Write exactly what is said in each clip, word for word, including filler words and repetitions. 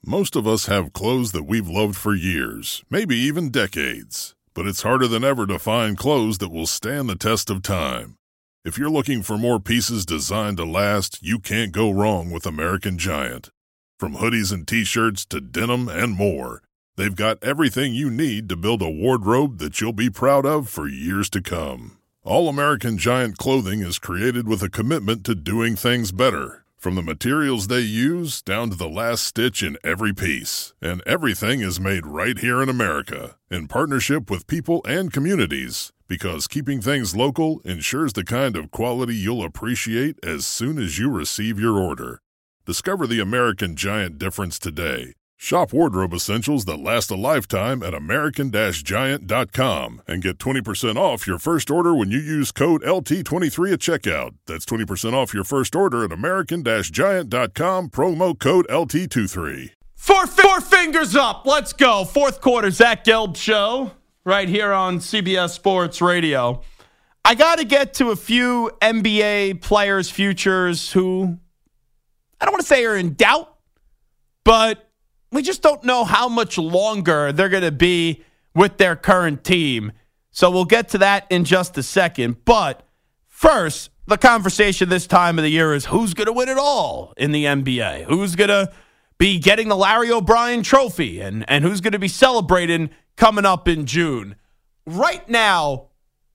Most of us have clothes that we've loved for years, maybe even decades. But it's harder than ever to find clothes that will stand the test of time. If you're looking for more pieces designed to last, you can't go wrong with American Giant. From hoodies and t-shirts to denim and more, they've got everything you need to build a wardrobe that you'll be proud of for years to come. All American Giant clothing is created with a commitment to doing things better. From the materials they use down to the last stitch in every piece. And everything is made right here in America, in partnership with people and communities, because keeping things local ensures the kind of quality you'll appreciate as soon as you receive your order. Discover the American Giant difference today. Shop wardrobe essentials that last a lifetime at American Giant dot com and get twenty percent off your first order when you use code L T twenty-three at checkout. That's twenty percent off your first order at American Giant dot com, promo code L T twenty-three. Four, four fingers up. Let's go. Fourth quarter Zach Gelb show right here on C B S Sports Radio. I got to get to a few N B A players' futures who I don't want to say are in doubt, but we just don't know how much longer they're going to be with their current team. So we'll get to that in just a second. But first, the conversation this time of the year is who's going to win it all in the N B A? Who's going to be getting the Larry O'Brien trophy? And, and who's going to be celebrating coming up in June? Right now,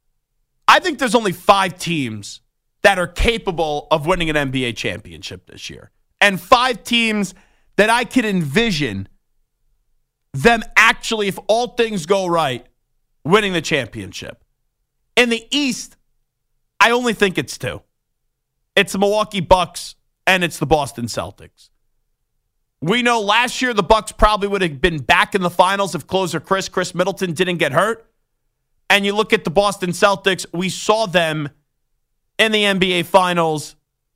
I think there's only five teams that are capable of winning an N B A championship this year. And five teams that I could envision them actually, if all things go right, winning the championship. In the East, I only think it's two. It's the Milwaukee Bucks and it's the Boston Celtics. We know last year the Bucks probably would have been back in the finals if closer Chris, Chris Middleton didn't get hurt. And you look at the Boston Celtics, we saw them in the N B A Finals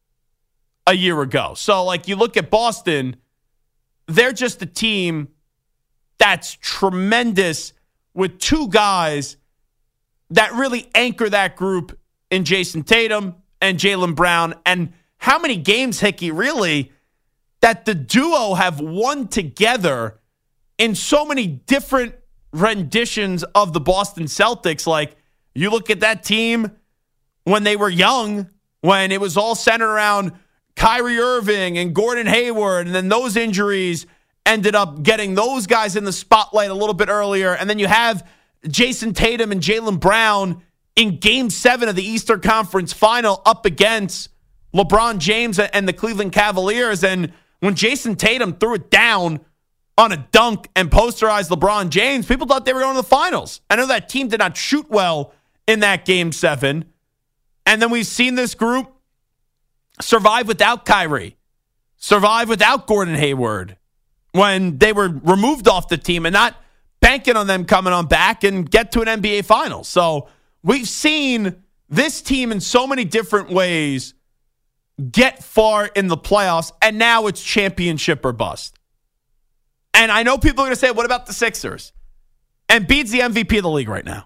a year ago. So, like, you look at Boston, they're just a team that's tremendous with two guys that really anchor that group in Jason Tatum and Jaylen Brown. And how many games, Hickey, really, that the duo have won together in so many different renditions of the Boston Celtics. Like, you look at that team when they were young, when it was all centered around Kyrie Irving and Gordon Hayward, and then those injuries ended up getting those guys in the spotlight a little bit earlier. And then you have Jason Tatum and Jaylen Brown in Game seven of the Eastern Conference Final up against LeBron James and the Cleveland Cavaliers. And when Jason Tatum threw it down on a dunk and posterized LeBron James, people thought they were going to the finals. I know that team did not shoot well in that Game seven. And then we've seen this group survive without Kyrie, survive without Gordon Hayward when they were removed off the team and not banking on them coming on back and get to an N B A Finals. So we've seen this team in so many different ways get far in the playoffs, and now it's championship or bust. And I know people are going to say, what about the Sixers? Embiid's the M V P of the league right now.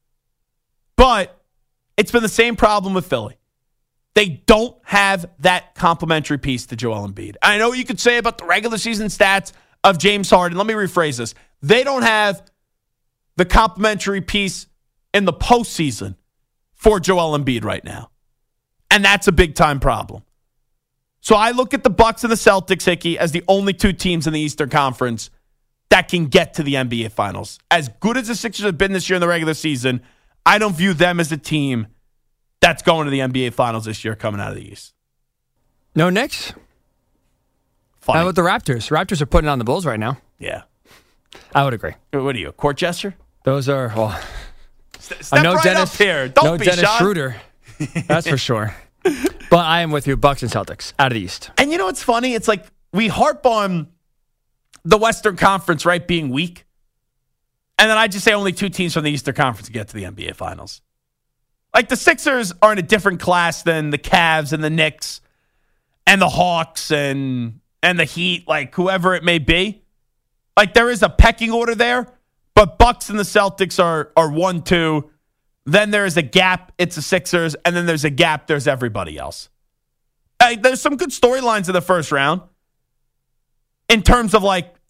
But it's been the same problem with Philly. They don't have that complementary piece to Joel Embiid. I know what you could say about the regular season stats of James Harden. Let me rephrase this. They don't have the complementary piece in the postseason for Joel Embiid right now. And that's a big-time problem. So I look at the Bucks and the Celtics, Hickey, as the only two teams in the Eastern Conference that can get to the N B A Finals. As good as the Sixers have been this year in the regular season, I don't view them as a team that's going to the N B A Finals this year coming out of the East. No Knicks? Funny. How about the Raptors? Raptors are putting on the Bulls right now. Yeah. I would agree. What are you, a court gesture? Those are, well, Step I know right Dennis, up here. Don't no be Dennis Sean. Schroeder. That's for sure. But I am with you, Bucks and Celtics, out of the East. And you know what's funny? It's like we harp on the Western Conference, right, being weak. And then I just say only two teams from the Eastern Conference get to the N B A Finals. Like, the Sixers are in a different class than the Cavs and the Knicks and the Hawks and and the Heat, like whoever it may be. Like, there is a pecking order there, but Bucks and the Celtics are are one, two. Then there's a gap, it's the Sixers, and then there's a gap, there's everybody else. Hey, there's some good storylines in the first round in terms of, like,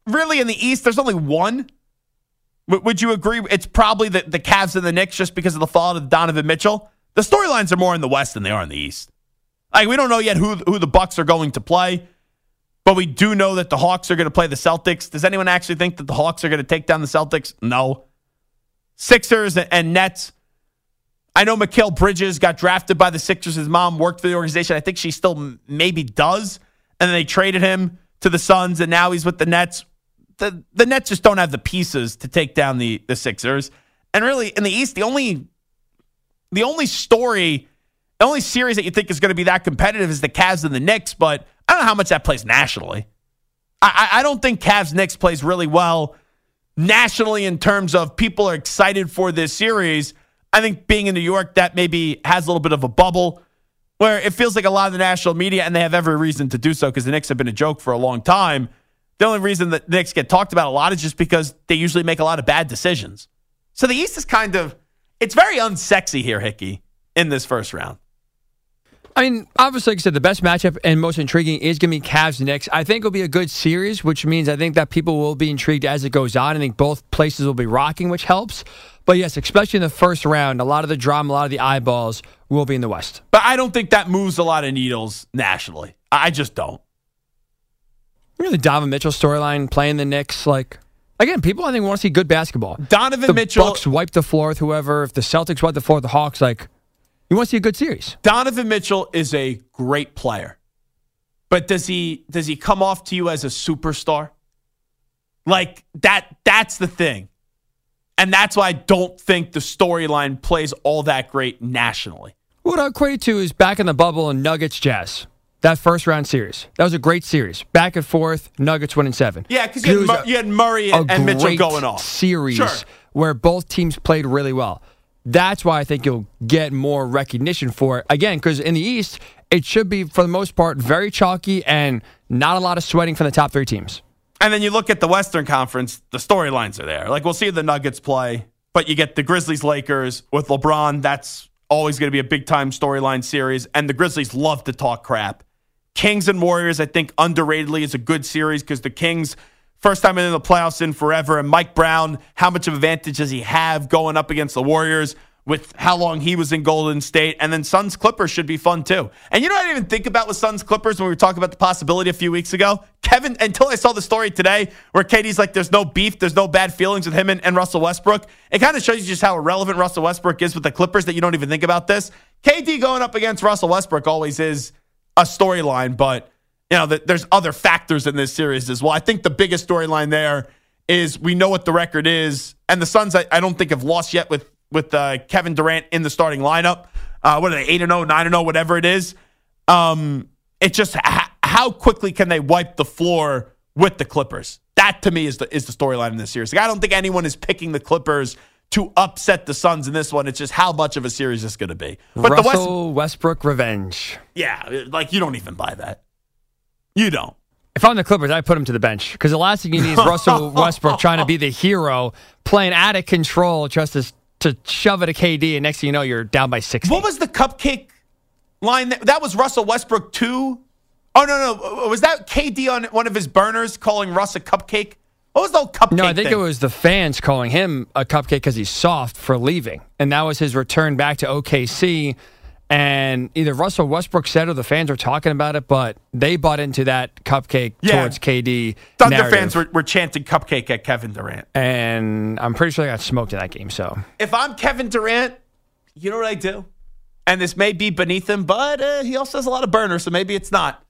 really in the East, there's only one. W- would you agree? It's probably the, the Cavs and the Knicks just because of the fall of Donovan Mitchell. The storylines are more in the West than they are in the East. Like, we don't know yet who who the Bucks are going to play, but we do know that the Hawks are going to play the Celtics. Does anyone actually think that the Hawks are going to take down the Celtics? No. Sixers and Nets. I know Mikal Bridges got drafted by the Sixers. His mom worked for the organization. I think she still maybe does. And then they traded him to the Suns, and now he's with the Nets. The the Nets just don't have the pieces to take down the, the Sixers. And really, in the East, the only the only story, the only series that you think is going to be that competitive is the Cavs and the Knicks, but I don't know how much that plays nationally. I, I, I don't think Cavs-Knicks plays really well nationally in terms of people are excited for this series. I think being in New York, that maybe has a little bit of a bubble where it feels like a lot of the national media, and they have every reason to do so because the Knicks have been a joke for a long time. The only reason that the Knicks get talked about a lot is just because they usually make a lot of bad decisions. So the East is kind of, it's very unsexy here, Hickey, in this first round. I mean, obviously, like I said, the best matchup and most intriguing is going to be Cavs-Knicks. I think it'll be a good series, which means I think that people will be intrigued as it goes on. I think both places will be rocking, which helps. But yes, especially in the first round, a lot of the drama, a lot of the eyeballs will be in the West. But I don't think that moves a lot of needles nationally. I just don't. You know, the Donovan Mitchell storyline playing the Knicks, like, again, people I think want to see good basketball. Donovan the Mitchell. Bucks wipe the floor with whoever. If the Celtics wipe the floor with the Hawks, like, you want to see a good series. Donovan Mitchell is a great player. But does he does he come off to you as a superstar? Like, that that's the thing. And that's why I don't think the storyline plays all that great nationally. What I equate it to is back in the bubble in Nuggets Jazz. That first round series. That was a great series. Back and forth, Nuggets winning seven. Yeah, because you, Mur- you had Murray and, and Mitchell going off. Series sure. where both teams played really well. That's why I think you'll get more recognition for it. Again, because in the East, it should be, for the most part, very chalky and not a lot of sweating from the top three teams. And then you look at the Western Conference, the storylines are there. Like, we'll see the Nuggets play, but you get the Grizzlies-Lakers with LeBron. That's always going to be a big-time storyline series, and the Grizzlies love to talk crap. Kings and Warriors, I think, underratedly is a good series because the Kings, first time in the playoffs in forever, and Mike Brown, how much of an advantage does he have going up against the Warriors with how long he was in Golden State? And then Suns Clippers should be fun too. And you know what I didn't even think about with Suns Clippers when we were talking about the possibility a few weeks ago? Kevin, until I saw the story today where K D's like, there's no beef, there's no bad feelings with him and, and Russell Westbrook. It kind of shows you just how irrelevant Russell Westbrook is with the Clippers that you don't even think about this. K D going up against Russell Westbrook always is a storyline, but you know, the, there's other factors in this series as well. I think the biggest storyline there is we know what the record is, and the Suns, I, I don't think have lost yet with with uh, Kevin Durant in the starting lineup. Uh, what are they, eight and oh, nine and oh, whatever it is. Um, it's just h- how quickly can they wipe the floor with the Clippers? That, to me, is the is the storyline in this series. Like, I don't think anyone is picking the Clippers to upset the Suns in this one. It's just how much of a series it's going to be. But Russell the West- Westbrook revenge. Yeah, like, you don't even buy that. You don't. If I'm the Clippers, I put him to the bench because the last thing you need is Russell Westbrook trying to be the hero, playing out of control just to, to shove it at K D, and next thing you know, you're down by sixty. What was the cupcake line? That, that was Russell Westbrook too? Oh, no, no. Was that K D on one of his burners calling Russ a cupcake? What was the whole cupcake No, I think thing? it was the fans calling him a cupcake because he's soft for leaving. And that was his return back to O K C. And either Russell Westbrook said or the fans were talking about it, but they bought into that cupcake yeah. towards K D. Thunder narrative. fans were, were chanting cupcake at Kevin Durant. And I'm pretty sure they got smoked in that game. So if I'm Kevin Durant, you know what I do? And this may be beneath him, but uh, he also has a lot of burners, so maybe it's not.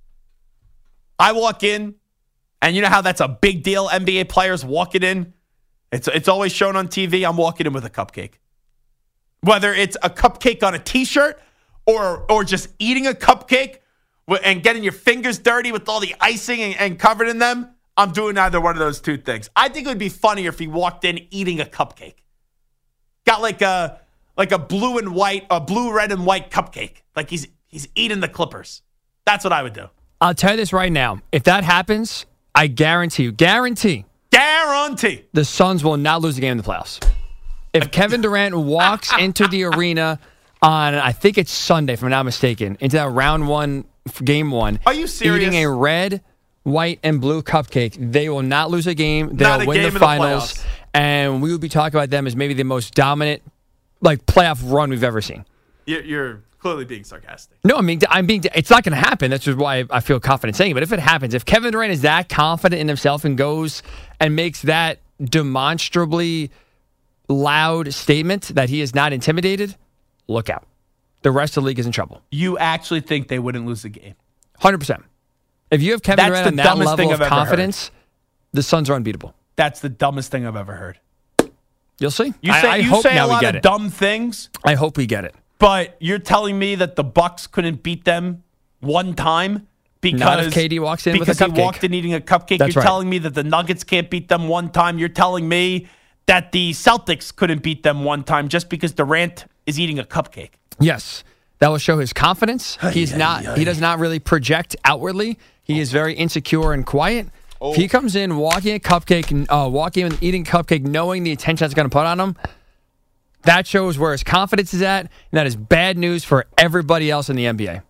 I walk in, and you know how that's a big deal, N B A players walking in? It's, it's always shown on T V. I'm walking in with a cupcake. Whether it's a cupcake on a T-shirt or or just eating a cupcake and getting your fingers dirty with all the icing and, and covered in them, I'm doing either one of those two things. I think it would be funnier if he walked in eating a cupcake. Got like a like a blue and white, a blue, red, and white cupcake. Like he's he's eating the Clippers. That's what I would do. I'll tell you this right now. If that happens, I guarantee you, guarantee, guarantee, the Suns will not lose a game in the playoffs. If Kevin Durant walks into the arena on, I think it's Sunday, if I'm not mistaken, into that round one, game one. Are you serious? Eating a red, white, and blue cupcake. They will not lose a game. They'll Not a win game the in the finals. playoffs. And we will be talking about them as maybe the most dominant like playoff run we've ever seen. You're, you're clearly being sarcastic. No, I mean, I'm being. It's not going to happen. That's just why I feel confident saying it. But if it happens, if Kevin Durant is that confident in himself and goes and makes that demonstrably loud statement that he is not intimidated, look out. The rest of the league is in trouble. You actually think they wouldn't lose the game? one hundred percent. If you have Kevin That's Durant the on that dumbest level thing of I've ever confidence, the Suns are unbeatable. That's the dumbest thing I've ever heard. You'll see. You I, say, I you hope say now a we lot get of it. dumb things, I hope we get it. but you're telling me that the Bucks couldn't beat them one time because Not if K D walks in with a because he cupcake. walked in eating a cupcake. That's You're right. telling me that the Nuggets can't beat them one time. You're telling me that the Celtics couldn't beat them one time just because Durant is eating a cupcake. Yes. That will show his confidence. He's not. He does not really project outwardly. He is very insecure and quiet. If he comes in walking a cupcake, uh, walking and eating cupcake, knowing the attention that's going to put on him, that shows where his confidence is at, and that is bad news for everybody else in the N B A.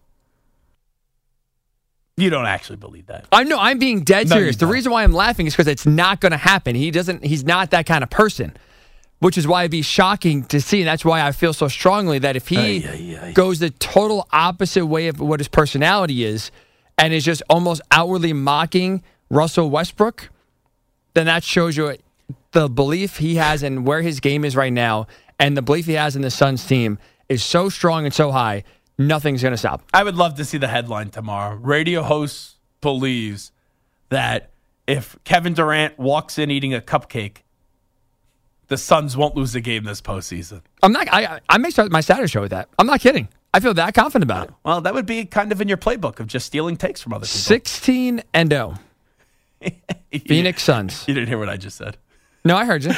You don't actually believe that. I know. I'm being dead No, serious. you The don't. reason why I'm laughing is because it's not going to happen. He doesn't. He's not that kind of person. Which is why it'd be shocking to see, and that's why I feel so strongly that if he Ay, ay, ay. goes the total opposite way of what his personality is, and is just almost outwardly mocking Russell Westbrook, then that shows you the belief he has in where his game is right now, and the belief he has in the Suns team is so strong and so high, nothing's going to stop. I would love to see the headline tomorrow. Radio host believes that if Kevin Durant walks in eating a cupcake, the Suns won't lose a game this postseason. I'm not. I I may start my Saturday show with that. I'm not kidding. I feel that confident about it. Well, that would be kind of in your playbook of just stealing takes from other people. Sixteen and zero. Phoenix Suns. You didn't hear what I just said. No, I heard you.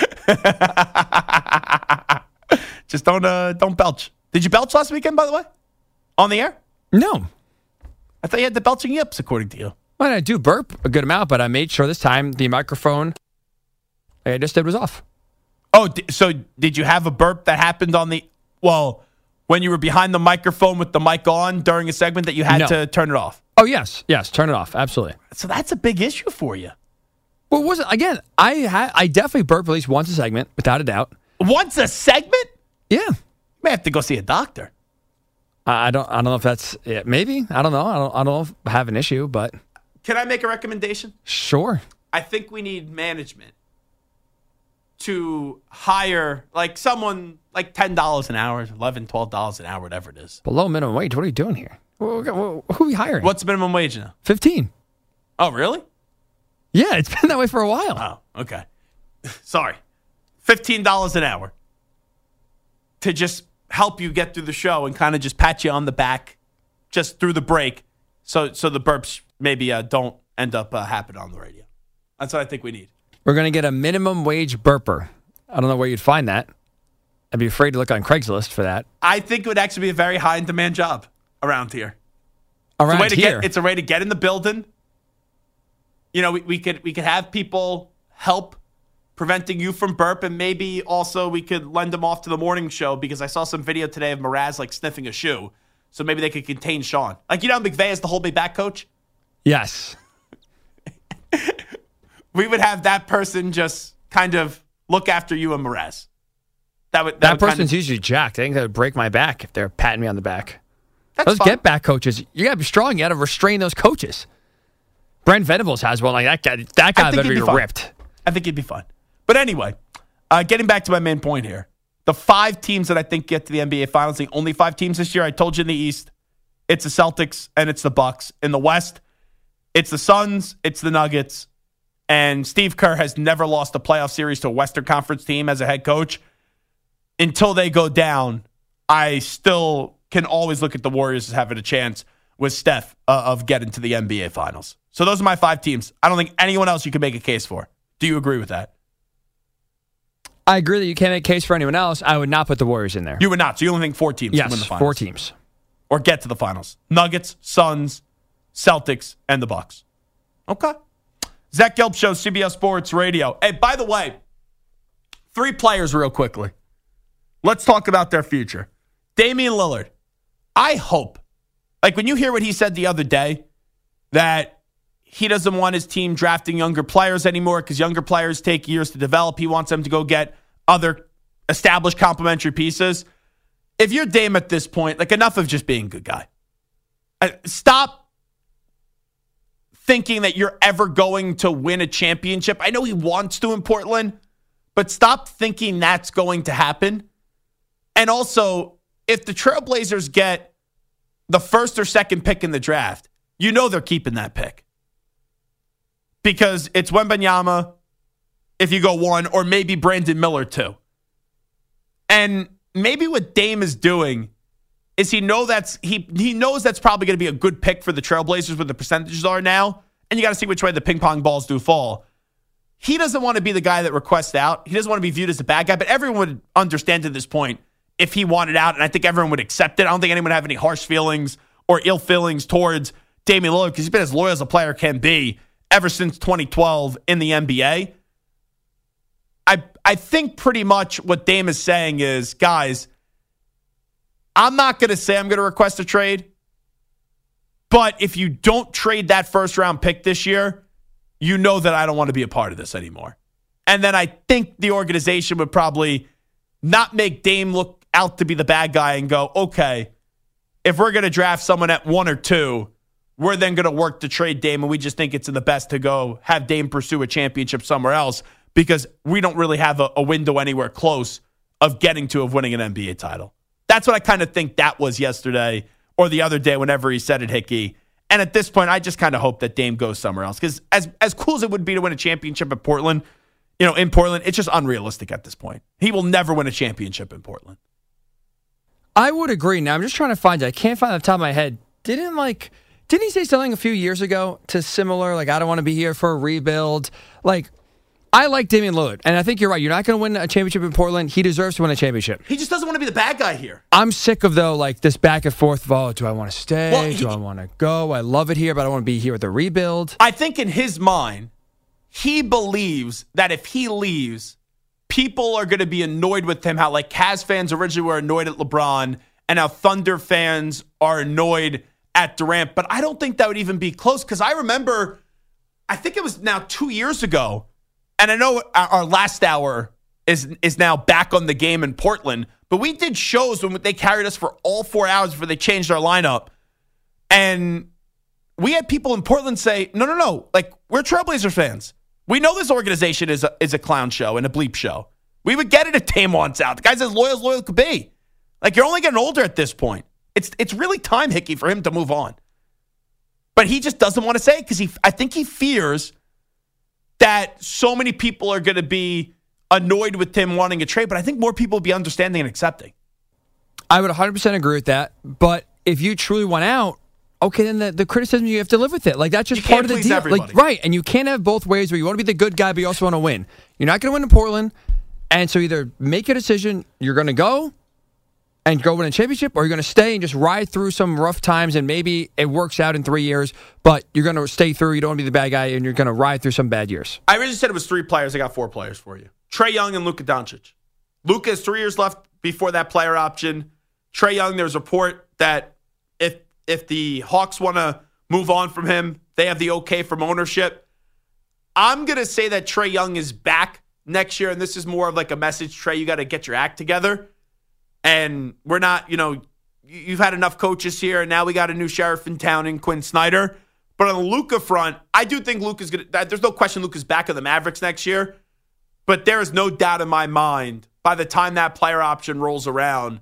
Just don't uh, don't belch. Did you belch last weekend, by the way? On the air? No. I thought you had the belching yips, according to you. Well, I do burp a good amount, but I made sure this time the microphone, like I just did, was off. Oh, di- so did you have a burp that happened on the, well, when you were behind the microphone with the mic on during a segment that you had No. to turn it off? Oh, yes. Yes. Turn it off. Absolutely. So that's a big issue for you. Well, was it, again, I ha- I definitely burp at least once a segment, without a doubt. Once a segment? Yeah. You may have to go see a doctor. I I don't I don't know if that's it. Maybe. I don't know. I don't, I don't know if I have an issue, but Can I make a recommendation? sure. I think we need management to hire like someone like ten dollars an hour, eleven dollars, twelve dollars an hour, whatever it is. Below minimum wage. What are you doing here? Who who- who are we hiring? What's the minimum wage now? fifteen. Oh, really? Yeah, it's been that way for a while. Oh, okay. Sorry. fifteen dollars an hour to just help you get through the show and kind of just pat you on the back just through the break so so the burps maybe uh, don't end up uh, happening on the radio. That's what I think we need. We're going to get a minimum wage burper. I don't know where you'd find that. I'd be afraid to look on Craigslist for that. I think it would actually be a very high in demand job around here. It's a Around way to here. get it's a way to get in the building. You know, we, we could we could have people help preventing you from burp, and maybe also we could lend them off to the morning show because I saw some video today of Mraz like sniffing a shoe. So maybe they could contain Sean. Like, you know, McVay is the hold me back coach. Yes. We would have that person just kind of look after you and Mraz. That would that, That would kind person's of, usually jacked. I think that would break my back if they're patting me on the back. that's Those fine. get back coaches, you got to be strong. You got to restrain those coaches. Brent Venables has one like that guy. That guy think better he'd be be fine. ripped. I think he'd be fine. But anyway, uh, getting back to my main point here. The five teams that I think get to the N B A Finals, the only five teams this year, I told you in the East, it's the Celtics and it's the Bucks. In the West, it's the Suns, it's the Nuggets, and Steve Kerr has never lost a playoff series to a Western Conference team as a head coach. Until they go down, I still can always look at the Warriors as having a chance with Steph uh, of getting to the N B A Finals. So those are my five teams. I don't think anyone else you can make a case for. Do you agree with that? I agree that you can't make a case for anyone else. I would not put the Warriors in there. You would not. So you only think four teams can win Yes, the finals. four teams. Or get to the finals. Nuggets, Suns, Celtics, and the Bucks. Okay. Zach Gelb Show, C B S Sports Radio. Hey, by the way, three players real quickly. Let's talk about their future. Damian Lillard. I hope, like when you hear what he said the other day, that he doesn't want his team drafting younger players anymore because younger players take years to develop. He wants them to go get other established complementary pieces. If you're Dame at this point, like, enough of just being a good guy. Uh, stop thinking that you're ever going to win a championship. I know he wants to in Portland, but stop thinking that's going to happen. And also, if the Trailblazers get the first or second pick in the draft, you know they're keeping that pick. Because it's Wembanyama, if you go one, or maybe Brandon Miller too. And maybe what Dame is doing is he know that's he he knows that's probably going to be a good pick for the Trailblazers where the percentages are now. And you got to see which way the ping pong balls do fall. He doesn't want to be the guy that requests out. He doesn't want to be viewed as a bad guy, but everyone would understand at this point if he wanted out, and I think everyone would accept it. I don't think anyone would have any harsh feelings or ill feelings towards Damian Lillard because he's been as loyal as a player can be ever since twenty twelve in the N B A. I I think pretty much what Dame is saying is, guys, I'm not going to say I'm going to request a trade, but if you don't trade that first round pick this year, you know that I don't want to be a part of this anymore. And then I think the organization would probably not make Dame look out to be the bad guy and go, okay, if we're going to draft someone at one or two, we're then going to work to trade Dame, and we just think it's in the best to go have Dame pursue a championship somewhere else because we don't really have a, a window anywhere close of getting to of winning an N B A title. That's what I kind of think that was yesterday or the other day whenever he said it, Hickey. And at this point, I just kind of hope that Dame goes somewhere else because as, as cool as it would be to win a championship at Portland, you know, in Portland, it's just unrealistic at this point. He will never win a championship in Portland. I would agree. Now, I'm just trying to find it. I can't find it off the top of my head. Didn't, like, didn't he say something a few years ago to similar, like, I don't want to be here for a rebuild? Like, I like Damian Lillard, and I think you're right. You're not going to win a championship in Portland. He deserves to win a championship. He just doesn't want to be the bad guy here. I'm sick of, though, like, this back and forth of, oh, do I want to stay? Well, he, do I want to go? I love it here, but I don't want to be here with the rebuild. I think in his mind, he believes that if he leaves, people are going to be annoyed with him, how like Cavs fans originally were annoyed at LeBron and how Thunder fans are annoyed at Durant. But I don't think that would even be close because I remember, I think it was now two years ago, and I know our last hour is, is now back on the game in Portland, but we did shows when they carried us for all four hours before they changed our lineup. And we had people in Portland say, no, no, no, like we're Trailblazers fans. We know this organization is a, is a clown show and a bleep show. We would get it if Dame wants out. The guy's as loyal as loyal could be. Like, you're only getting older at this point. It's it's really time, Hickey, for him to move on. But he just doesn't want to say it because he, I think he fears that so many people are going to be annoyed with him wanting a trade. But I think more people will be understanding and accepting. I would one hundred percent agree with that. But if you truly want out, okay, then the, the criticism, you have to live with it. Like, that's just you part of the please deal. Everybody. Like, right, and you can't have both ways where you want to be the good guy, but you also want to win. You're not going to win in Portland, and so either make a decision, you're going to go and go win a championship, or you're going to stay and just ride through some rough times, and maybe it works out in three years, but you're going to stay through, you don't want to be the bad guy, and you're going to ride through some bad years. I originally said it was three players. I got four players for you. Trae Young and Luka Doncic. Luka has three years left before that player option. Trae Young, there's a report that if if the Hawks want to move on from him, they have the okay from ownership. I'm going to say that Trae Young is back next year, and this is more of like a message, Trae, you got to get your act together. And we're not, you know, you've had enough coaches here, and now we got a new sheriff in town in Quinn Snyder. But on the Luka front, I do think Luka's going to, there's no question Luka's back on the Mavericks next year. But there is no doubt in my mind, by the time that player option rolls around,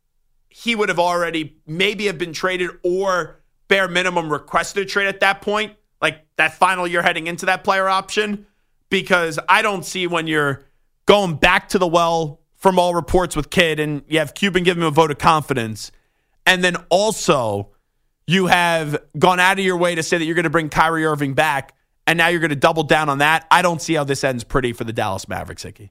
he would have already maybe have been traded or bare minimum requested a trade at that point, like that final year heading into that player option, because I don't see when you're going back to the well from all reports with Kidd and you have Cuban giving him a vote of confidence, and then also you have gone out of your way to say that you're going to bring Kyrie Irving back, and now you're going to double down on that. I don't see how this ends pretty for the Dallas Mavericks, Hickey.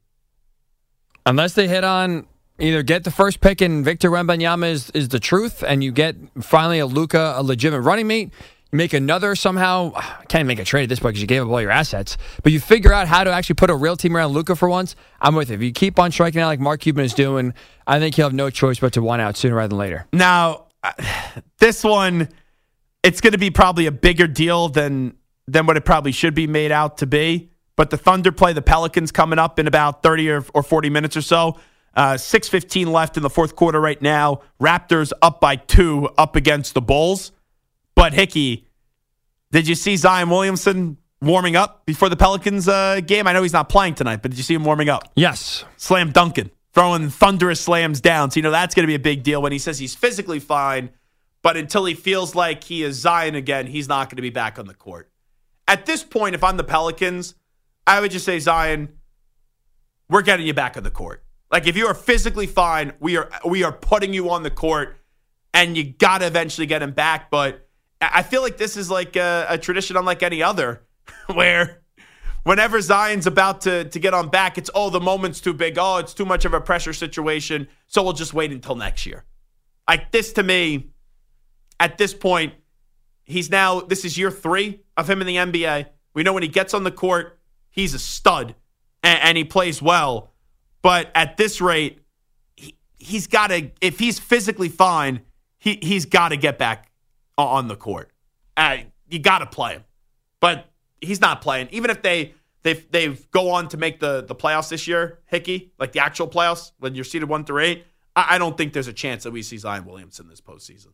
Unless they hit on either get the first pick and Victor Wembanyama is, is the truth, and you get finally a Luka, a legitimate running mate. You make another somehow. I can't make a trade at this point because you gave up all your assets. But you figure out how to actually put a real team around Luka for once. I'm with it. If you keep on striking out like Mark Cuban is doing, I think he'll have no choice but to want out sooner rather than later. Now, this one, it's going to be probably a bigger deal than than what it probably should be made out to be. But the Thunder play the Pelicans coming up in about thirty or, or forty minutes or so. Uh, six fifteen left in the fourth quarter right now. Raptors up by two up against the Bulls. But, Hickey, did you see Zion Williamson warming up before the Pelicans uh, game? I know he's not playing tonight, but did you see him warming up? Yes. Slam dunking, throwing thunderous slams down. So, you know, that's going to be a big deal when he says he's physically fine, but until he feels like he is Zion again, he's not going to be back on the court. At this point, if I'm the Pelicans, I would just say, Zion, we're getting you back on the court. Like, if you are physically fine, we are we are putting you on the court, and you got to eventually get him back. But I feel like this is like a, a tradition unlike any other, where whenever Zion's about to, to get on back, it's, oh, the moment's too big. Oh, it's too much of a pressure situation, so we'll just wait until next year. Like, this to me, at this point, he's now, this is year three of him in the N B A. We know when he gets on the court, he's a stud, and, and he plays well. But at this rate, he, he's got to, if he's physically fine, he, he's got to get back on the court. Uh, you got to play him. But he's not playing. Even if they they they go on to make the, the playoffs this year, Hickey, like the actual playoffs, when you're seeded one through eight, I, I don't think there's a chance that we see Zion Williamson this postseason.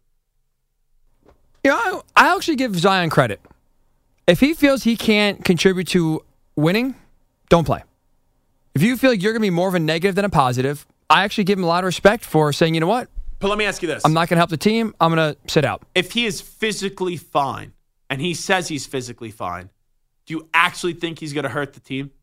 You know, I, I actually give Zion credit. If he feels he can't contribute to winning, don't play. If you feel like you're going to be more of a negative than a positive, I actually give him a lot of respect for saying, you know what? But let me ask you this. I'm not going to help the team. I'm going to sit out. If he is physically fine, and he says he's physically fine, do you actually think he's going to hurt the team?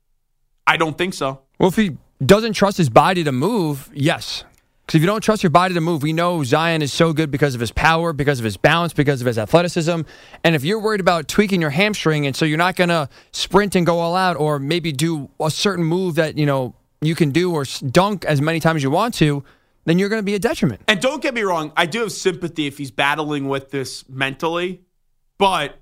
I don't think so. Well, if he doesn't trust his body to move, yes. Because if you don't trust your body to move, we know Zion is so good because of his power, because of his balance, because of his athleticism. And if you're worried about tweaking your hamstring, and so you're not going to sprint and go all out, or maybe do a certain move that, you know, you can do or dunk as many times as you want to, then you're going to be a detriment. And don't get me wrong, I do have sympathy if he's battling with this mentally, but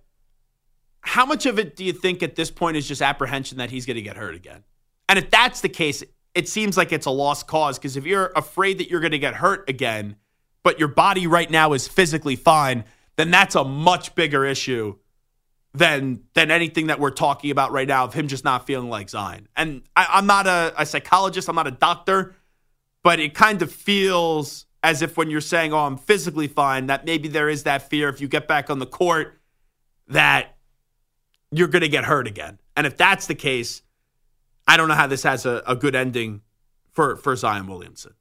how much of it do you think at this point is just apprehension that he's going to get hurt again? And if that's the case, it seems like it's a lost cause, because if you're afraid that you're going to get hurt again, but your body right now is physically fine, then that's a much bigger issue than than anything that we're talking about right now of him just not feeling like Zion. And I, I'm not a, a psychologist, I'm not a doctor, but it kind of feels as if when you're saying, oh, I'm physically fine, that maybe there is that fear if you get back on the court that you're going to get hurt again. And if that's the case, I don't know how this has a, a good ending for, for Zion Williamson.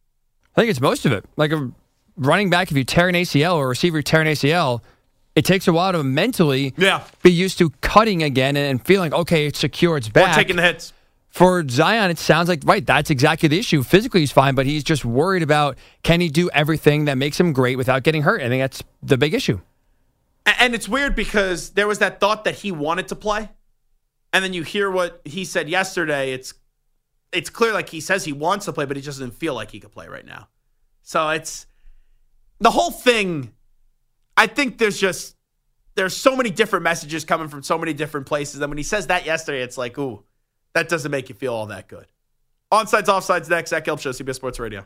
I think it's most of it. Like a running back, if you tear an A C L or a receiver tear an A C L, it takes a while to mentally yeah. be used to cutting again and feeling, okay, it's secure, it's back. Or taking the hits. For Zion, it sounds like, right, that's exactly the issue. Physically, he's fine, but he's just worried about, can he do everything that makes him great without getting hurt? I think that's the big issue. And it's weird because there was that thought that he wanted to play. And then you hear what he said yesterday. It's it's clear like he says he wants to play, but he just doesn't feel like he could play right now. So it's the whole thing. I think there's just there's so many different messages coming from so many different places. And when he says that yesterday, it's like, ooh, that doesn't make you feel all that good. Onsides, offsides next. Zach Gelb Show, C B S Sports Radio.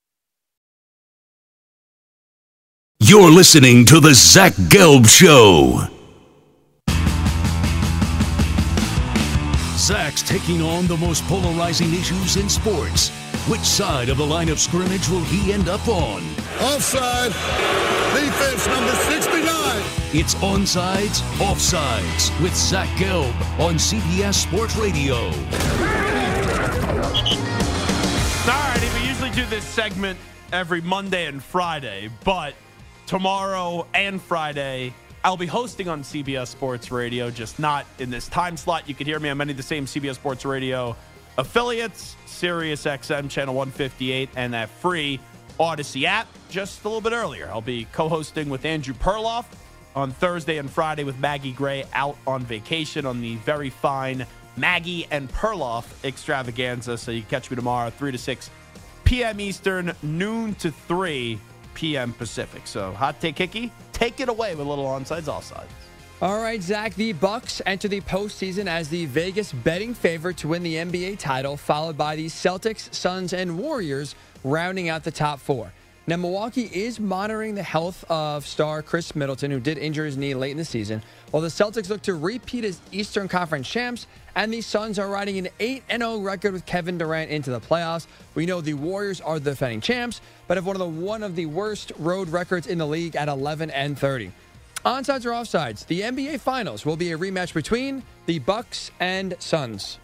You're listening to the Zach Gelb Show. Zach's taking on the most polarizing issues in sports. Which side of the line of scrimmage will he end up on? Offside. Defense number sixty-nine. It's Onsides, Offsides with Zach Gelb on C B S Sports Radio. All right, we usually do this segment every Monday and Friday, but tomorrow and Friday, I'll be hosting on C B S Sports Radio, just not in this time slot. You can hear me on many of the same C B S Sports Radio affiliates, Sirius X M Channel one fifty-eight, and that free Odyssey app just a little bit earlier. I'll be co-hosting with Andrew Perloff on Thursday and Friday with Maggie Gray out on vacation on the very fine Maggie and Perloff extravaganza. So you can catch me tomorrow, three to six p.m. Eastern, noon to three p.m. Pacific. So hot take, Hickey. Take it away with a little onsides, offsides. All right, Zach, the Bucks enter the postseason as the Vegas betting favorite to win the N B A title, followed by the Celtics, Suns, and Warriors rounding out the top four. Now, Milwaukee is monitoring the health of star Chris Middleton, who did injure his knee late in the season, while the Celtics look to repeat as Eastern Conference champs, and the Suns are riding an eight and oh record with Kevin Durant into the playoffs. We know the Warriors are the defending champs, but have one of the one of the worst road records in the league at eleven and thirty. Onsides or offsides, the N B A Finals will be a rematch between the Bucks and Suns.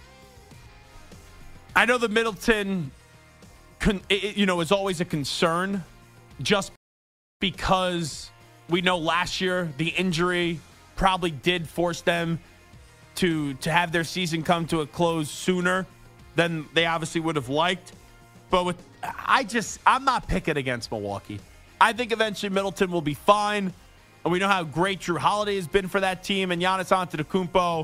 I know the Middleton, con- it, you know, is always a concern, just because we know last year the injury probably did force them to to have their season come to a close sooner than they obviously would have liked. But with, I just, I'm not picking against Milwaukee. I think eventually Middleton will be fine. And we know how great Drew Holiday has been for that team. And Giannis Antetokounmpo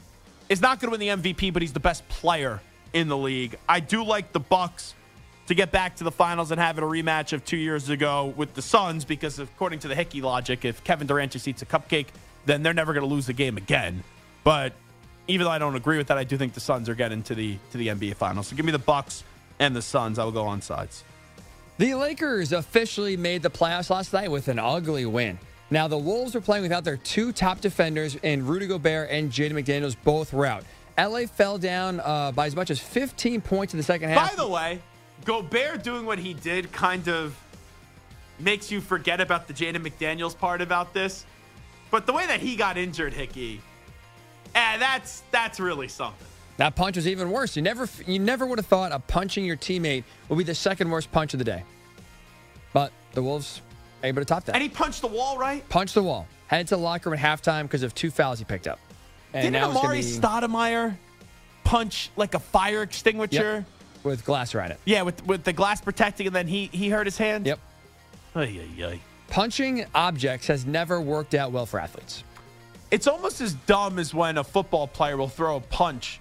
is not going to win the M V P, but he's the best player in the league. I do like the Bucks to get back to the finals and have it a rematch of two years ago with the Suns, because according to the Hickey logic, if Kevin Durant just eats a cupcake, then they're never going to lose the game again. But even though I don't agree with that, I do think the Suns are getting to the to the N B A Finals. So give me the Bucks and the Suns. I will go on sides. The Lakers officially made the playoffs last night with an ugly win. Now, the Wolves were playing without their two top defenders, and Rudy Gobert and Jaden McDaniels both were out. L A fell down uh, by as much as fifteen points in the second half. By the way, Gobert doing what he did kind of makes you forget about the Jaden McDaniels part about this. But the way that he got injured, Hickey, eh, that's that's really something. That punch was even worse. You never you never would have thought of punching your teammate would be the second worst punch of the day. But the Wolves able to top that. And he punched the wall, right? Punched the wall. Headed to the locker room at halftime because of two fouls he picked up. And Didn't now Amari be, Stoudemire punch like a fire extinguisher? Yep, with glass around it. Yeah, with with the glass protecting, and then he he hurt his hand? Yep. Ay, ay, ay. Punching objects has never worked out well for athletes. It's almost as dumb as when a football player will throw a punch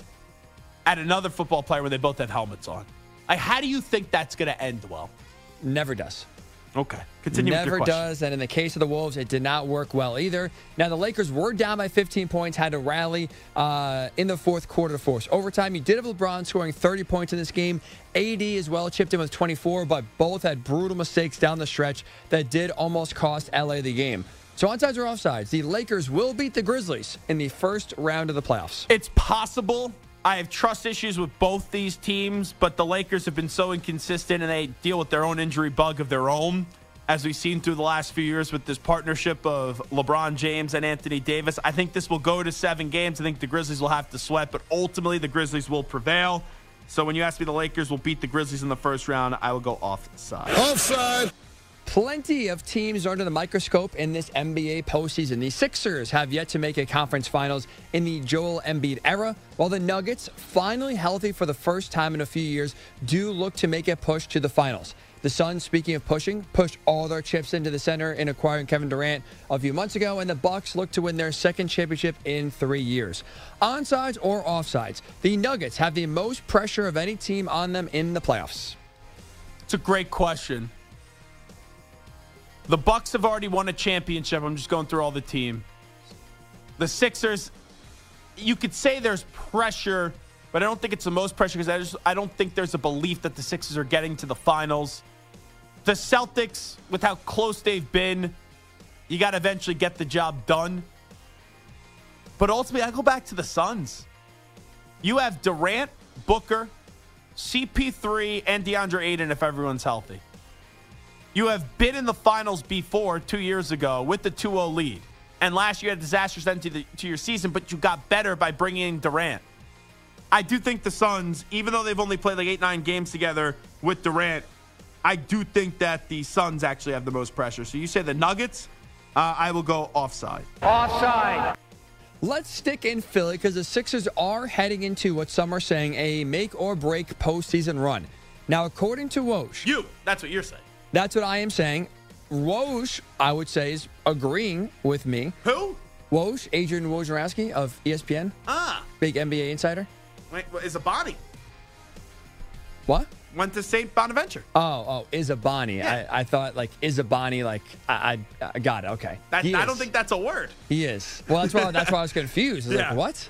at another football player when they both have helmets on. Like, how do you think that's going to end well? Never does. Okay. Continue with Never your question. does, and in the case of the Wolves, it did not work well either. Now, the Lakers were down by fifteen points, had to rally uh, in the fourth quarter to force overtime. You did have LeBron scoring thirty points in this game. A D as well chipped in with twenty-four, but both had brutal mistakes down the stretch that did almost cost L A the game. So onsides or offsides, the Lakers will beat the Grizzlies in the first round of the playoffs. It's possible. I have trust issues with both these teams, but the Lakers have been so inconsistent, and they deal with their own injury bug of their own, as we've seen through the last few years with this partnership of LeBron James and Anthony Davis. I think this will go to seven games. I think the Grizzlies will have to sweat, but ultimately the Grizzlies will prevail. So when you ask me the Lakers will beat the Grizzlies in the first round, I will go offside. Offside. Plenty of teams are under the microscope in this N B A postseason. The Sixers have yet to make a conference finals in the Joel Embiid era, while the Nuggets, finally healthy for the first time in a few years, do look to make a push to the finals. The Suns, speaking of pushing, pushed all their chips into the center in acquiring Kevin Durant a few months ago, and the Bucks look to win their second championship in three years. Onsides or offsides, the Nuggets have the most pressure of any team on them in the playoffs. It's a great question. The Bucks have already won a championship. I'm just going through all the team. The Sixers, you could say there's pressure, but I don't think it's the most pressure because I just I don't think there's a belief that the Sixers are getting to the finals. The Celtics, with how close they've been, you got to eventually get the job done. But ultimately, I go back to the Suns. You have Durant, Booker, C P three, and DeAndre Ayton if everyone's healthy. You have been in the finals before two years ago with the two oh lead. And last year you had a disastrous end to, the, to your season, but you got better by bringing in Durant. I do think the Suns, even though they've only played like eight, nine games together with Durant, I do think that the Suns actually have the most pressure. So you say the Nuggets, uh, I will go offside. Offside. Let's stick in Philly because the Sixers are heading into what some are saying a make or break postseason run. Now, according to Woj. You, that's what you're saying. That's what I am saying. Woj, I would say, is agreeing with me. Who? Woj, Adrian Wojnarowski of E S P N. Ah. Big N B A insider. Wait, is a Bonnie? What? Went to Saint Bonaventure. Oh, oh, Isabani. Yeah. I, I thought like Isabani, like I, I, I got it. Okay. That, I don't think that's a word. He is. Well, that's why that's why I was confused. I was Yeah. like, what?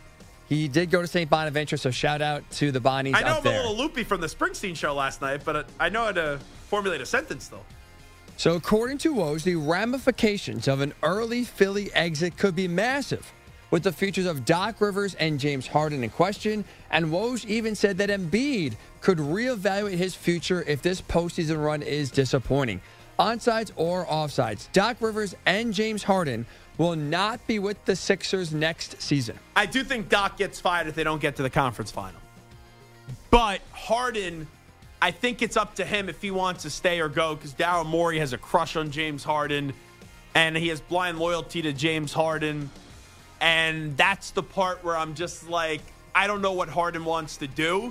He did go to Saint Bonaventure, so shout out to the Bonnies I know up I'm there. a little loopy from the Springsteen show last night, but I know how to formulate a sentence, though. So according to Woj, the ramifications of an early Philly exit could be massive, with the futures of Doc Rivers and James Harden in question. And Woj even said that Embiid could reevaluate his future if this postseason run is disappointing. Onsides or offsides, Doc Rivers and James Harden will not be with the Sixers next season. I do think Doc gets fired if they don't get to the conference final. But Harden, I think it's up to him if he wants to stay or go, because Daryl Morey has a crush on James Harden, and he has blind loyalty to James Harden. And that's the part where I'm just like, I don't know what Harden wants to do.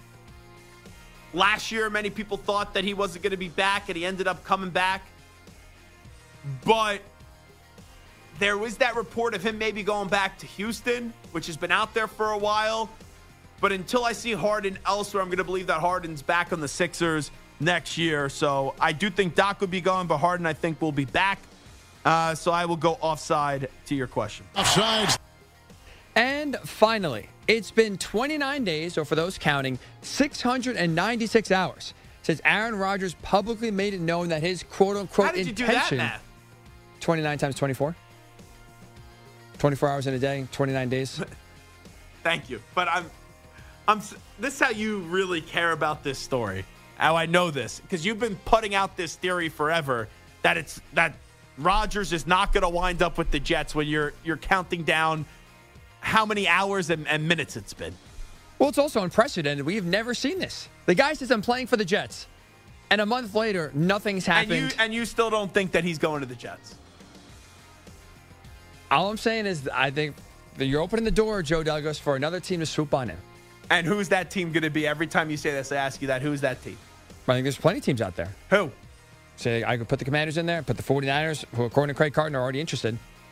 Last year, many people thought that he wasn't going to be back, and he ended up coming back. But there was that report of him maybe going back to Houston, which has been out there for a while. But until I see Harden elsewhere, I'm going to believe that Harden's back on the Sixers next year. So I do think Doc would be gone, but Harden, I think, will be back. Uh, so I will go offside to your question. Offside. And finally, it's been twenty-nine days, or for those counting, six hundred ninety-six hours since Aaron Rodgers publicly made it known that his quote-unquote How did you do intention... that math? twenty-nine times twenty-four? twenty-four hours in a day, twenty-nine days. Thank you. But I'm, I'm. This is how you really care about this story. How I know this, because you've been putting out this theory forever that it's that Rodgers is not going to wind up with the Jets when you're you're counting down how many hours and, and minutes it's been. Well, it's also unprecedented. We've never seen this. The guy says, I'm playing for the Jets. And a month later, nothing's happened. And you, and you still don't think that he's going to the Jets? All I'm saying is I think that you're opening the door, Joe Douglas, for another team to swoop on him. And who's that team going to be? Every time you say this, I ask you that. Who's that team? I think there's plenty of teams out there. Who? Say I could put the Commanders in there, put the 49ers, who according to Craig Carton are already interested.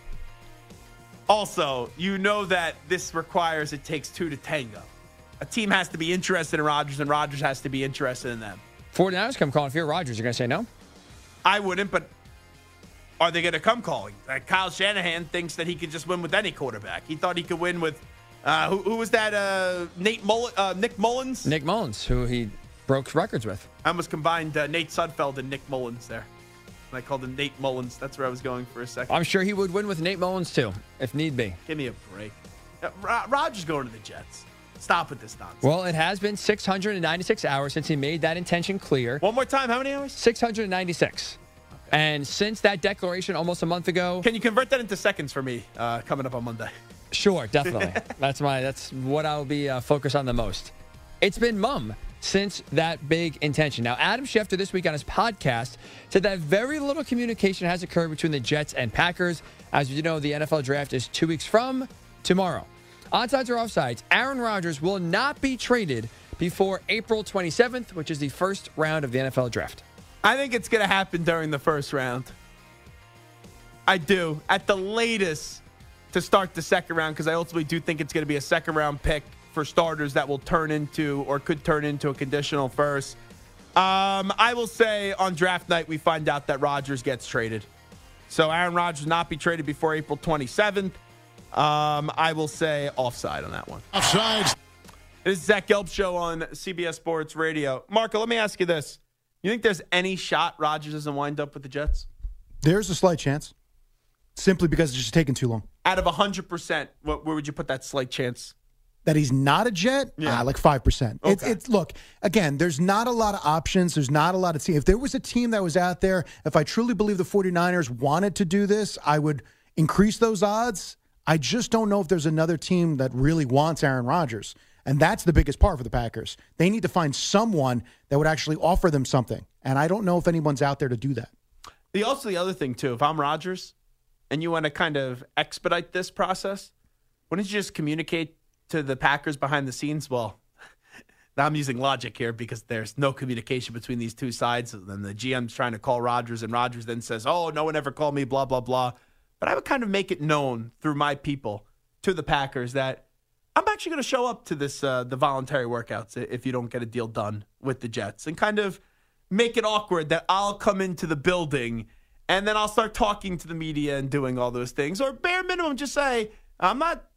Also, you know that this requires it takes two to tango. A team has to be interested in Rodgers, and Rodgers has to be interested in them. 49ers come calling. If you're Rodgers, you're going to say no? I wouldn't, but are they going to come calling? Like Kyle Shanahan thinks that he could just win with any quarterback. He thought he could win with, uh, who, who was that, uh, Nate Mull- uh, Nick Mullins? Nick Mullins, who he broke records with. I almost combined uh, Nate Sudfeld and Nick Mullins there. I called him Nate Mullins. That's where I was going for a second. I'm sure he would win with Nate Mullins, too, if need be. Give me a break. Uh, Ro- Rodgers going to the Jets. Stop with this nonsense. Well, it has been six hundred ninety-six hours since he made that intention clear. One more time. How many hours? six hundred ninety-six. Okay. And since that declaration almost a month ago. Can you convert that into seconds for me uh, coming up on Monday? Sure, definitely. that's my. That's what I'll be uh, focused on the most. It's been mum since that big intention. Now, Adam Schefter this week on his podcast said that very little communication has occurred between the Jets and Packers. As you know, the N F L draft is two weeks from tomorrow. Onsides or offsides, Aaron Rodgers will not be traded before April twenty-seventh, which is the first round of the N F L draft. I think it's going to happen during the first round. I do. At the latest to start the second round, because I ultimately do think it's going to be a second round pick for starters that will turn into or could turn into a conditional first. Um, I will say on draft night, we find out that Rodgers gets traded. So Aaron Rodgers will not be traded before April twenty-seventh. Um, I will say offside on that one. Offside. This is Zach Gelb Show on C B S Sports Radio. Marco, let me ask you this. You think there's any shot Rodgers doesn't wind up with the Jets? There's a slight chance. Simply because it's just taking too long. Out of one hundred percent, what, where would you put that slight chance? That he's not a Jet? Yeah. Ah, like five percent. Okay. It's, it's, look, again, there's not a lot of options. There's not a lot of team. If there was a team that was out there, if I truly believe the 49ers wanted to do this, I would increase those odds. I just don't know if there's another team that really wants Aaron Rodgers. And that's the biggest part for the Packers. They need to find someone that would actually offer them something. And I don't know if anyone's out there to do that. The also the other thing, too, if I'm Rodgers and you want to kind of expedite this process, wouldn't you just communicate to the Packers behind the scenes? Well, now I'm using logic here because there's no communication between these two sides. And then the G M's trying to call Rodgers, and Rodgers then says, oh, no one ever called me, blah, blah, blah. But I would kind of make it known through my people to the Packers that I'm actually going to show up to this uh, the voluntary workouts if you don't get a deal done with the Jets, and kind of make it awkward that I'll come into the building and then I'll start talking to the media and doing all those things. Or bare minimum, just say, I'm not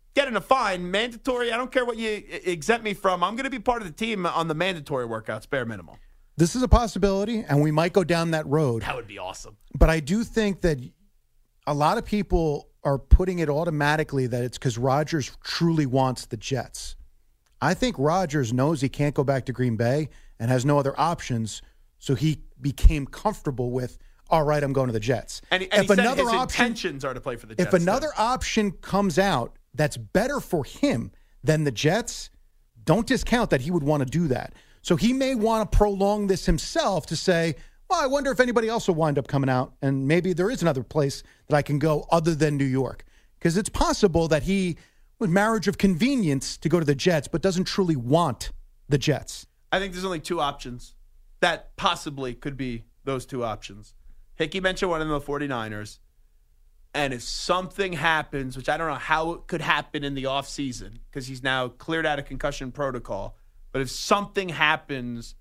getting a fine. Mandatory, I don't care what you exempt me from. I'm going to be part of the team on the mandatory workouts, bare minimum. This is a possibility, and we might go down that road. That would be awesome. But I do think that a lot of people are putting it automatically that it's because Rodgers truly wants the Jets. I think Rodgers knows he can't go back to Green Bay and has no other options, so he became comfortable with, all right, I'm going to the Jets. And, and if he said another his option, intentions are to play for the Jets. If another too. option comes out that's better for him than the Jets, don't discount that he would want to do that. So he may want to prolong this himself to say, well, I wonder if anybody else will wind up coming out, and maybe there is another place that I can go other than New York. Because it's possible that he, with marriage of convenience, to go to the Jets, but doesn't truly want the Jets. I think there's only two options that possibly could be those two options. Hickey mentioned one of them, the 49ers. And if something happens, which I don't know how it could happen in the offseason, because he's now cleared out of concussion protocol, but if something happens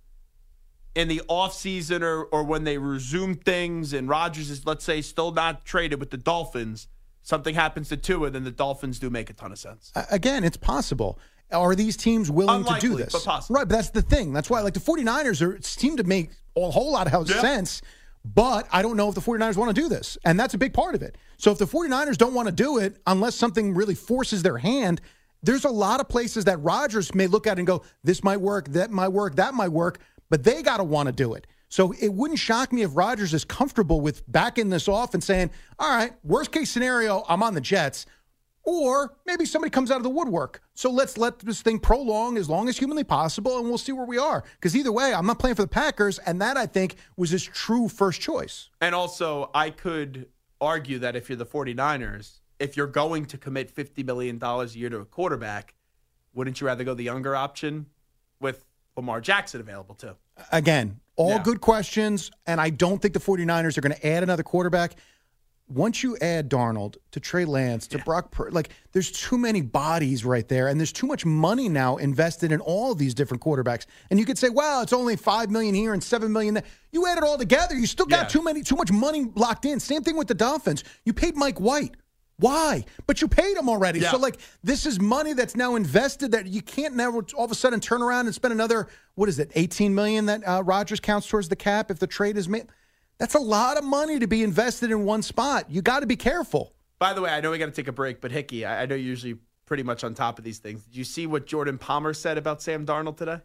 in the offseason or, or when they resume things and Rodgers is, let's say, still not traded with the Dolphins, something happens to Tua, then the Dolphins do make a ton of sense. Again, it's possible. Are these teams willing Unlikely, to do this? But possible. Right, but that's the thing. That's why, like, the 49ers are, seem to make a whole lot of yeah. sense, but I don't know if the 49ers want to do this, and that's a big part of it. So if the 49ers don't want to do it, unless something really forces their hand, there's a lot of places that Rodgers may look at and go, this might work, that might work, that might work, but they got to want to do it. So it wouldn't shock me if Rodgers is comfortable with backing this off and saying, all right, worst case scenario, I'm on the Jets. Or maybe somebody comes out of the woodwork. So let's let this thing prolong as long as humanly possible, and we'll see where we are. Because either way, I'm not playing for the Packers, and that, I think, was his true first choice. And also, I could argue that if you're the 49ers, if you're going to commit fifty million dollars a year to a quarterback, wouldn't you rather go the younger option with Lamar Jackson available too? Again, all yeah. good questions, and I don't think the 49ers are going to add another quarterback. Once you add Darnold to Trey Lance to yeah. Brock Purdy, like, there's too many bodies right there, and there's too much money now invested in all of these different quarterbacks. And you could say, well, it's only five million dollars here and seven million dollars there. You add it all together, you still got yeah. too many, too much money locked in. Same thing with the Dolphins. You paid Mike White. Why? But you paid him already. Yeah. So, like, this is money that's now invested that you can't never all of a sudden turn around and spend another, what is it, eighteen million dollars that uh, Rodgers counts towards the cap if the trade is made. That's a lot of money to be invested in one spot. You got to be careful. By the way, I know we got to take a break, but Hickey, I, I know you're usually pretty much on top of these things. Did you see what Jordan Palmer said about Sam Darnold today?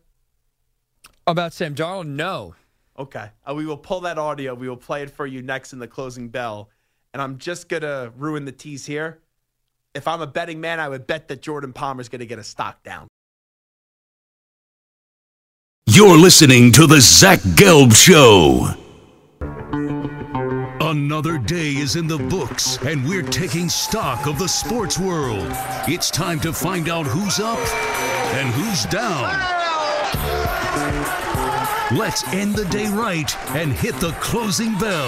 About Sam Darnold? No. Okay. Uh, we will pull that audio. We will play it for you next in the closing bell. And I'm just going to ruin the tease here. If I'm a betting man, I would bet that Jordan Palmer's going to get a stock down. You're listening to the Zach Gelb Show. Another day is in the books, and we're taking stock of the sports world. It's time to find out who's up and who's down. Let's end the day right and hit the closing bell.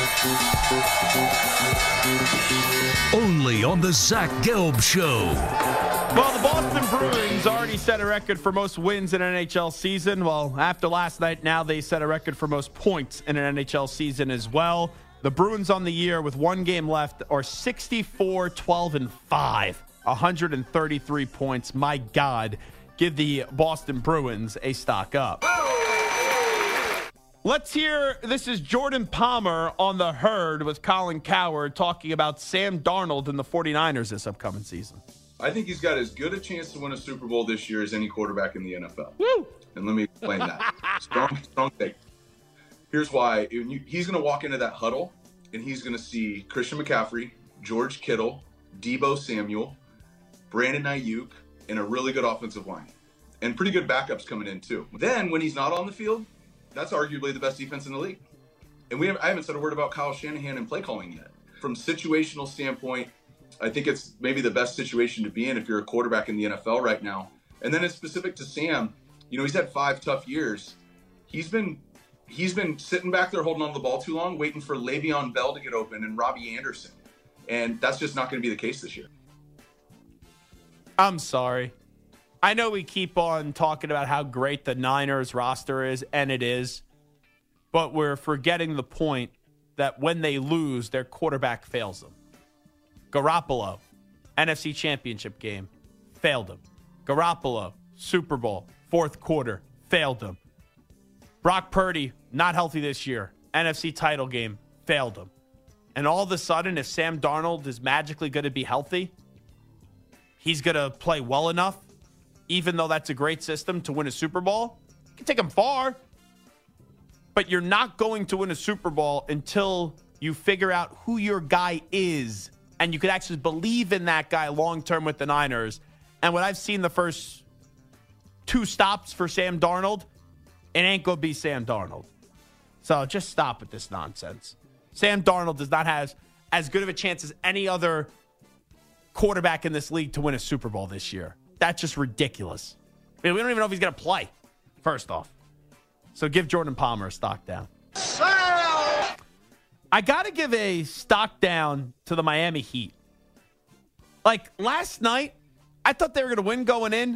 Only on the Zach Gelb Show. Well, the Boston Bruins already set a record for most wins in an N H L season. Well, after last night, now they set a record for most points in an N H L season as well. The Bruins on the year with one game left are sixty-four, twelve, and five. one hundred thirty-three points. My God, give the Boston Bruins a stock up. Let's hear, this is Jordan Palmer on The Herd with Colin Cowherd talking about Sam Darnold and the 49ers this upcoming season. I think he's got as good a chance to win a Super Bowl this year as any quarterback in the N F L. Woo! And let me explain that. Strong, strong take. Here's why. He's going to walk into that huddle, and he's going to see Christian McCaffrey, George Kittle, Deebo Samuel, Brandon Ayuk, and a really good offensive line. And pretty good backups coming in, too. Then, when he's not on the field, that's arguably the best defense in the league. And we have, I haven't said a word about Kyle Shanahan and play calling yet. From situational standpoint, I think it's maybe the best situation to be in if you're a quarterback in the N F L right now. And then it's specific to Sam. You know, he's had five tough years. He's been he's been sitting back there holding on to the ball too long, waiting for Le'Veon Bell to get open and Robbie Anderson. And that's just not going to be the case this year. I'm sorry. I know we keep on talking about how great the Niners roster is, and it is. But we're forgetting the point that when they lose, their quarterback fails them. Garoppolo. N F C Championship game, failed him. Garoppolo, Super Bowl, fourth quarter, failed him. Brock Purdy, not healthy this year. N F C title game, failed him. And all of a sudden, if Sam Darnold is magically going to be healthy, he's going to play well enough, even though that's a great system, to win a Super Bowl. You can take him far, but you're not going to win a Super Bowl until you figure out who your guy is, and you could actually believe in that guy long-term with the Niners. And what I've seen the first two stops for Sam Darnold, it ain't going to be Sam Darnold. So just stop with this nonsense. Sam Darnold does not have as good of a chance as any other quarterback in this league to win a Super Bowl this year. That's just ridiculous. I mean, we don't even know if he's going to play, first off. So give Jordan Palmer a stock down. I got to give a stock down to the Miami Heat. Like, last night, I thought they were going to win going in.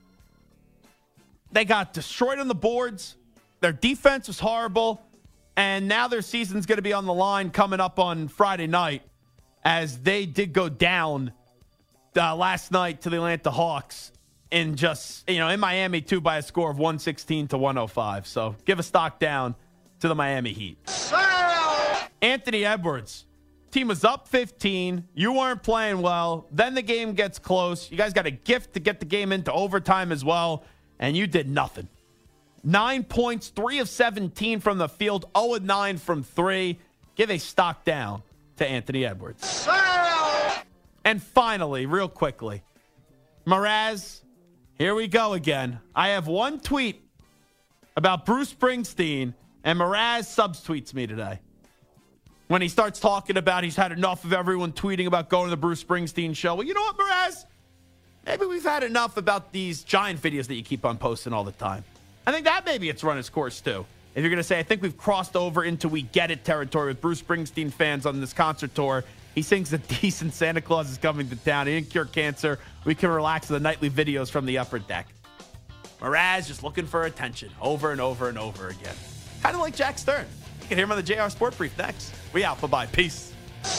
They got destroyed on the boards. Their defense was horrible. And now their season's going to be on the line coming up on Friday night, as they did go down uh, last night to the Atlanta Hawks in just, you know, in Miami too, by a score of one sixteen to one oh five. So give a stock down to the Miami Heat. Anthony Edwards, team was up fifteen. You weren't playing well. Then the game gets close. You guys got a gift to get the game into overtime as well, and you did nothing. Nine points, three of seventeen from the field, zero of nine from three. Give a stock down to Anthony Edwards. And finally, real quickly, Mraz, here we go again. I have one tweet about Bruce Springsteen, and Mraz subtweets me today. When he starts talking about he's had enough of everyone tweeting about going to the Bruce Springsteen show. Well, you know what, Mraz? Maybe we've had enough about these Giant videos that you keep on posting all the time. I think that maybe it's run its course, too. If you're going to say, I think we've crossed over into we get it territory with Bruce Springsteen fans on this concert tour. He sings a decent Santa Claus is coming to town. He didn't cure cancer. We can relax with the nightly videos from the upper deck. Mraz just looking for attention over and over and over again. Kind of like Jack Stern. You can hear him on the J R Sport Brief next. We out. Bye-bye. Peace.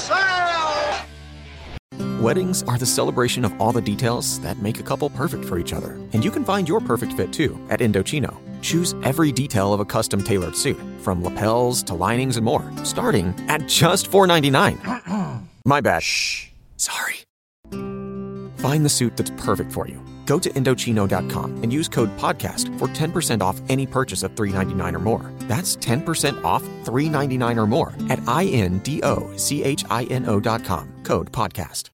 Weddings are the celebration of all the details that make a couple perfect for each other. And you can find your perfect fit, too, at Indochino. Choose every detail of a custom-tailored suit, from lapels to linings and more, starting at just four ninety-nine. My bad. Shh. Sorry. Find the suit that's perfect for you. Go to Indochino dot com and use code PODCAST for ten percent off any purchase of three ninety-nine or more. That's ten percent off three ninety-nine or more at I N D O C H I N O dot com. Code PODCAST.